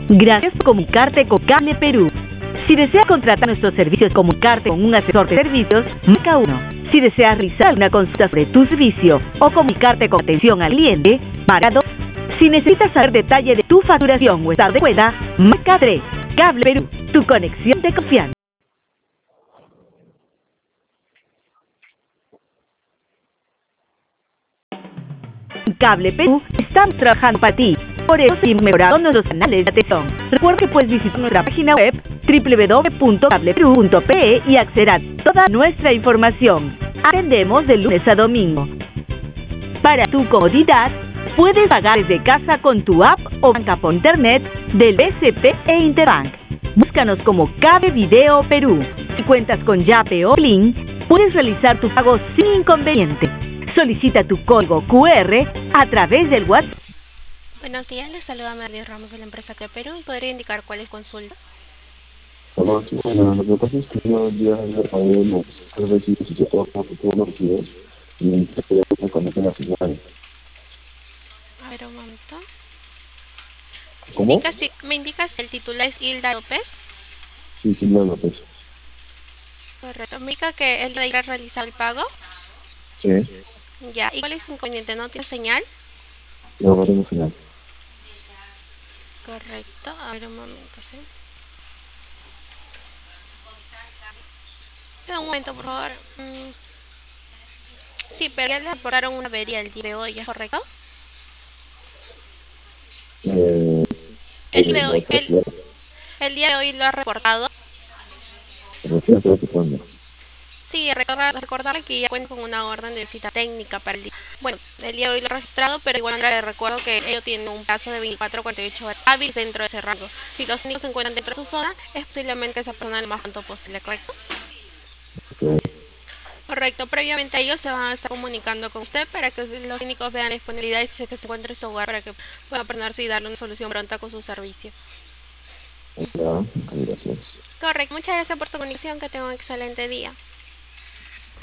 Gracias por comunicarte con Cable Perú. Si deseas contratar nuestros servicios, comunicarte con un asesor de servicios, marca 1. Si deseas realizar una consulta sobre tu servicio o comunicarte con atención al cliente, marca 2. Si necesitas saber detalle de tu facturación o estado de cuenta, marca 3. Cable Perú, tu conexión de confianza. Cable Perú, estamos trabajando para ti. Por eso seguimos mejorando nuestros canales de atención. Recuerda que puedes visitar nuestra página web www.cableperu.pe y acceder a toda nuestra información. Atendemos de lunes a domingo. Para tu comodidad, puedes pagar desde casa con tu app o banca por internet del BCP e Interbank. Búscanos como Cable Video Perú. Si cuentas con Yape o Link, puedes realizar tu pago sin inconveniente. Solicita tu código QR a través del WhatsApp. Buenos días, les saluda María Ramos de la empresa Cable Perú. ¿Podría indicar cuál es consulta? Hola, sí, bueno, lo que pasa es que yo el día de ayer pagué unos 3 veces y todo los recibos y se quedó con la señal. A ver, un momento. ¿Cómo? ¿Me indicas si el titular es Hilda López? Sí, sí, López. Correcto. ¿Me indica que él deberá realizar el pago? Sí, Ya. ¿Y cuál es su inconveniente? ¿No tiene señal? no tengo señal. Correcto. A ver, un momento, ¿sí? Espera un momento, por favor. Sí, pero ya le reportaron una avería el día de hoy, ¿es correcto? El día de La hoy, otra ciudad, el día de hoy lo ha reportado. pero sí, estoy ocupando. Sí, recordarle que ya cuenta con una orden de visita técnica para el día. Bueno, el día de hoy lo ha registrado, pero igual le recuerdo que ello tiene un plazo de 24 a 48 horas hábiles dentro de ese rango. Si los técnicos se encuentran dentro de su zona, es posiblemente esa persona lo más pronto posible, ¿correcto? Okay. Correcto, previamente a ellos se van a estar comunicando con usted para que los técnicos vean la disponibilidad y si es que se encuentra en su hogar para que puedan ponerse y darle una solución pronta con su servicio. Ya, gracias. Correcto, muchas gracias por su comunicación, que tenga un excelente día.